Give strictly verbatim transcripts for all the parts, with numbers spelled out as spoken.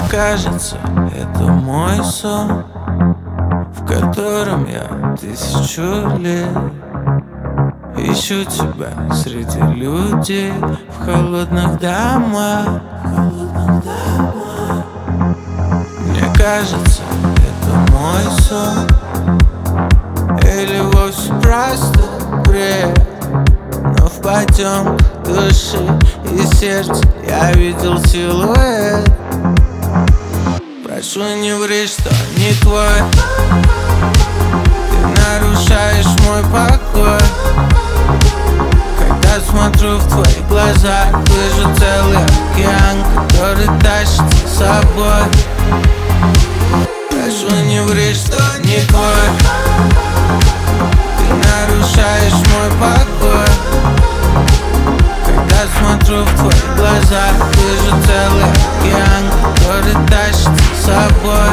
кажется, это мой сон, в котором я тысячу лет ищу тебя среди людей в холодных домах. Мне кажется, это мой сон, или вовсе просто бред, но в потемках души и сердца я видел силуэт. Прошу, не ври, что не твой. Ты нарушаешь мой покой. Когда смотрю в твои глаза, вижу целый океан, который тащит за собой. Прошу, не ври, что не твой. Ты нарушаешь мой покой. Когда смотрю в твои глаза, вижу целый океан, который тащит за собой.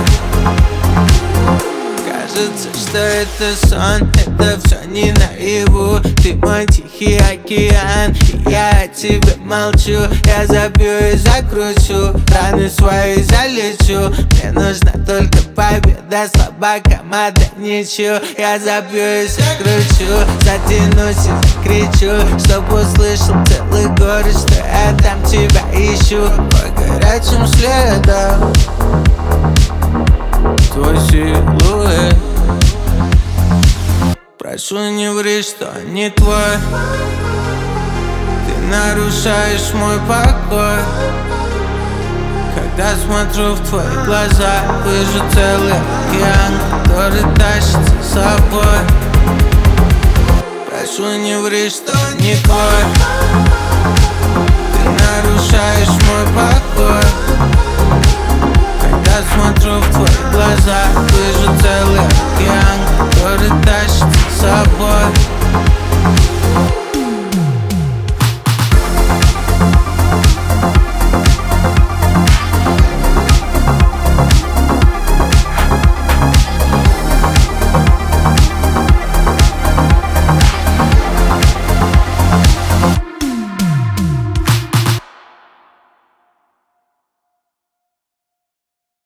Кажется, что это сон, это все не наяву. Ты мой тихий океан, и я о тебе молчу. Я забью и закручу, раны свои залечу. Мне нужна только победа, слаба команда, ничью. Я забью и закручу, затянусь и закричу, чтоб услышал целый город, что я там тебя ищу. По горячим следам твой силуэт. Прошу, не ври, что не твой. Ты нарушаешь мой покой. Когда смотрю в твои глаза, вижу целый океан, который тащит за собой. Прошу, не ври, что не твой. Ты нарушаешь мой покой. Когда смотрю в